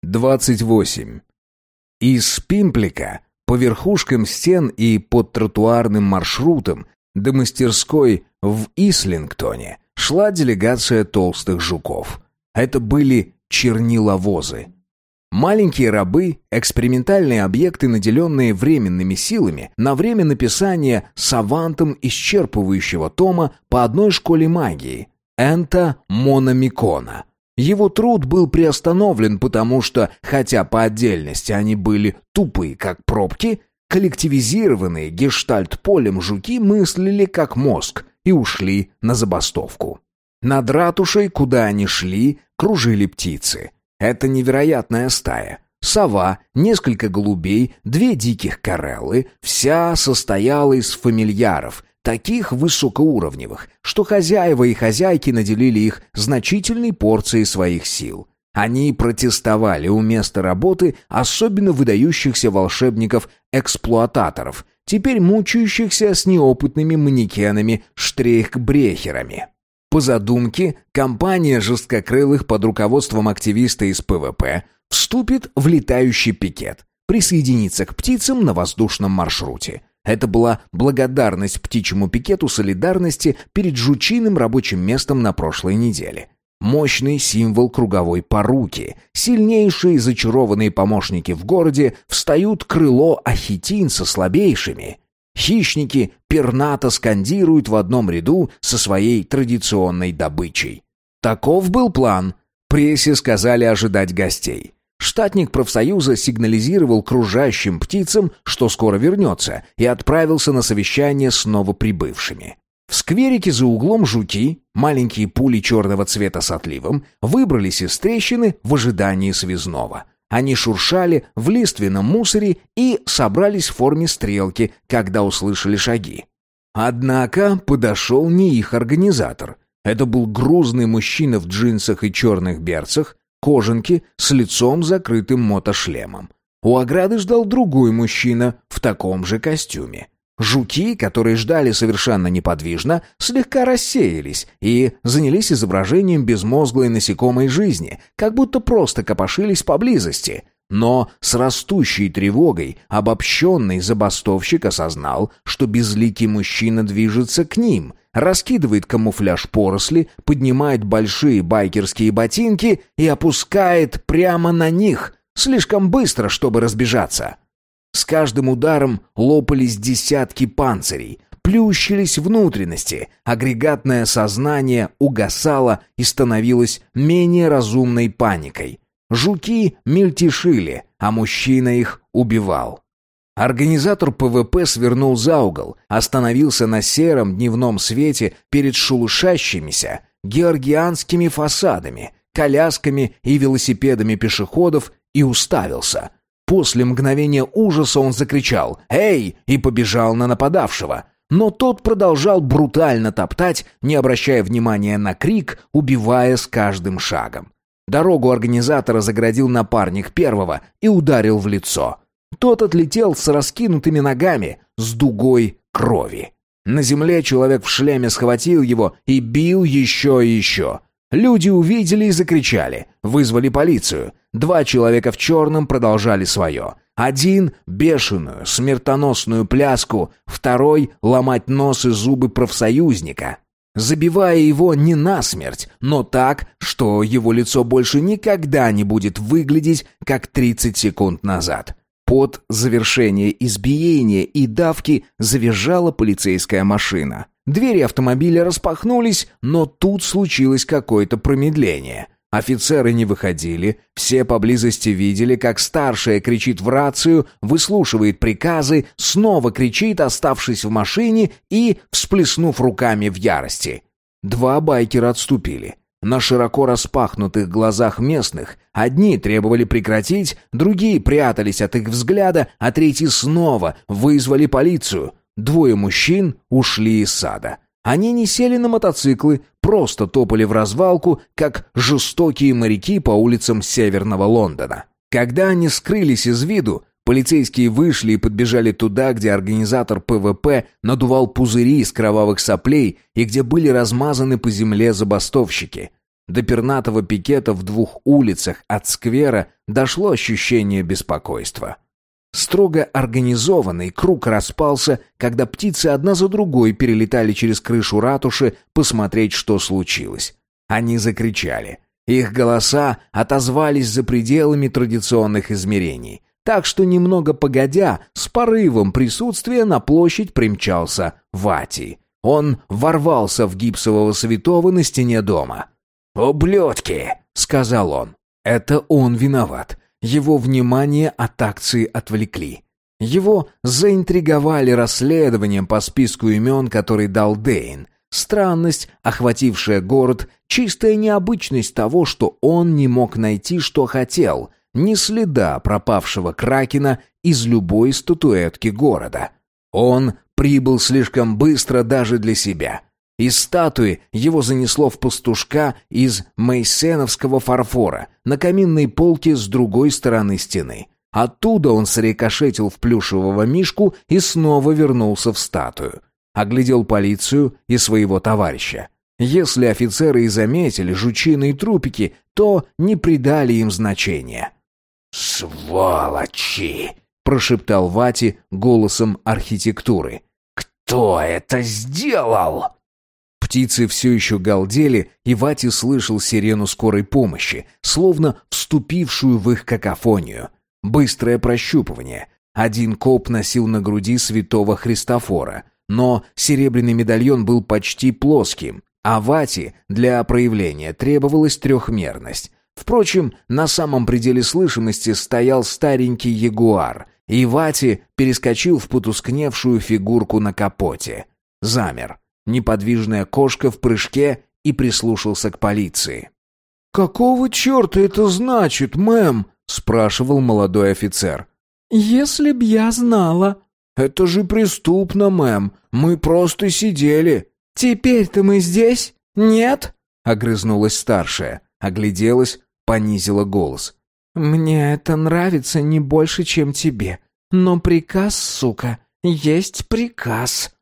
28. Из Пимплика по верхушкам стен и под тротуарным маршрутом до мастерской в Ислингтоне шла делегация толстых жуков. Это были черниловозы. Маленькие рабы, экспериментальные объекты, наделенные временными силами, на время написания савантом исчерпывающего тома по одной школе магии – Энта Мономикона. Его труд был приостановлен, потому что, хотя по отдельности они были тупые, как пробки, коллективизированные гештальт-полем жуки мыслили как мозг и ушли на забастовку. Над ратушей, куда они шли, кружили птицы. Это невероятная стая. Сова, несколько голубей, 2 диких кореллы, вся состояла из фамильяров, таких высокоуровневых, что хозяева и хозяйки наделили их значительной порцией своих сил. Они протестовали у места работы особенно выдающихся волшебников-эксплуататоров, теперь мучающихся с неопытными манекенами-штрейхбрехерами. По задумке, компания жесткокрылых под руководством активиста из ПВП вступит в летающий пикет, присоединится к птицам на воздушном маршруте. Это была благодарность птичьему пикету солидарности перед жучиным рабочим местом на прошлой неделе. Мощный символ круговой поруки. Сильнейшие зачарованные помощники в городе встают крыло ахитин со слабейшими. Хищники пернато скандируют в одном ряду со своей традиционной добычей. Таков был план. Прессе сказали ожидать гостей. Штатник профсоюза сигнализировал кружащим птицам, что скоро вернется, и отправился на совещание с новоприбывшими. В скверике за углом жуки, маленькие пули черного цвета с отливом, выбрались из трещины в ожидании связного. Они шуршали в лиственном мусоре и собрались в форме стрелки, когда услышали шаги. Однако подошел не их организатор. Это был грузный мужчина в джинсах и черных берцах, кожанке, с лицом закрытым мотошлемом. У ограды ждал другой мужчина в таком же костюме. Жуки, которые ждали совершенно неподвижно, слегка рассеялись и занялись изображением безмозглой насекомой жизни, как будто просто копошились поблизости. Но с растущей тревогой обобщенный забастовщик осознал, что безликий мужчина движется к ним, раскидывает камуфляж поросли, поднимает большие байкерские ботинки и опускает прямо на них, слишком быстро, чтобы разбежаться. С каждым ударом лопались десятки панцирей, плющились внутренности, агрегатное сознание угасало и становилось менее разумной паникой. Жуки мельтешили, а мужчина их убивал. Организатор ПВП свернул за угол, остановился на сером дневном свете перед шелушащимися георгианскими фасадами, колясками и велосипедами пешеходов и уставился. После мгновения ужаса он закричал «Эй!» и побежал на нападавшего. Но тот продолжал брутально топтать, не обращая внимания на крик, убивая с каждым шагом. Дорогу организатора загородил напарник первого и ударил в лицо. Тот отлетел с раскинутыми ногами, с дугой крови. На земле человек в шлеме схватил его и бил еще и еще. Люди увидели и закричали, вызвали полицию. 2 человека в черном продолжали свое. Один — бешеную, смертоносную пляску, второй — ломать нос и зубы профсоюзника, забивая его не насмерть, но так, что его лицо больше никогда не будет выглядеть, как 30 секунд назад. Под завершение избиения и давки завизжала полицейская машина. Двери автомобиля распахнулись, но тут случилось какое-то промедление. Офицеры не выходили, все поблизости видели, как старшая кричит в рацию, выслушивает приказы, снова кричит, оставшись в машине и всплеснув руками в ярости. 2 байкера отступили. На широко распахнутых глазах местных одни требовали прекратить, другие прятались от их взгляда, а третьи снова вызвали полицию. 2 мужчин ушли из сада. Они не сели на мотоциклы, просто топали в развалку, как жестокие моряки по улицам северного Лондона. Когда они скрылись из виду, полицейские вышли и подбежали туда, где организатор ПВП надувал пузыри из кровавых соплей и где были размазаны по земле забастовщики. До пернатого пикета в 2 улицах от сквера дошло ощущение беспокойства. Строго организованный круг распался, когда птицы одна за другой перелетали через крышу ратуши посмотреть, что случилось. Они закричали. Их голоса отозвались за пределами традиционных измерений. Так что немного погодя, с порывом присутствия на площадь примчался Вати. Он ворвался в гипсового святого на стене дома. «Ублюдки!» — сказал он. Это он виноват. Его внимание от акции отвлекли. Его заинтриговали расследованием по списку имен, который дал Дэйн. Странность, охватившая город, чистая необычность того, что он не мог найти, что хотел, ни следа пропавшего кракена из любой статуэтки города. Он прибыл слишком быстро даже для себя. Из статуи его занесло в пастушка из мейсеновского фарфора на каминной полке с другой стороны стены. Оттуда он срикошетил в плюшевого мишку и снова вернулся в статую. Оглядел полицию и своего товарища. Если офицеры и заметили жучиные трупики, то не придали им значения. «Сволочи!» — прошептал Вати голосом архитектуры. «Кто это сделал?» Птицы все еще галдели, и Вати слышал сирену скорой помощи, словно вступившую в их какофонию. Быстрое прощупывание. Один коп носил на груди святого Христофора, но серебряный медальон был почти плоским, а Вати для проявления требовалась трехмерность. Впрочем, на самом пределе слышимости стоял старенький ягуар, и Вати перескочил в потускневшую фигурку на капоте. Замер. Неподвижная кошка в прыжке, и прислушался к полиции. «Какого черта это значит, мэм?» — спрашивал молодой офицер. «Если б я знала». «Это же преступно, мэм. Мы просто сидели». «Теперь-то мы здесь? Нет?» — огрызнулась старшая, огляделась, понизила голос. «Мне это нравится не больше, чем тебе. Но приказ, сука, есть приказ».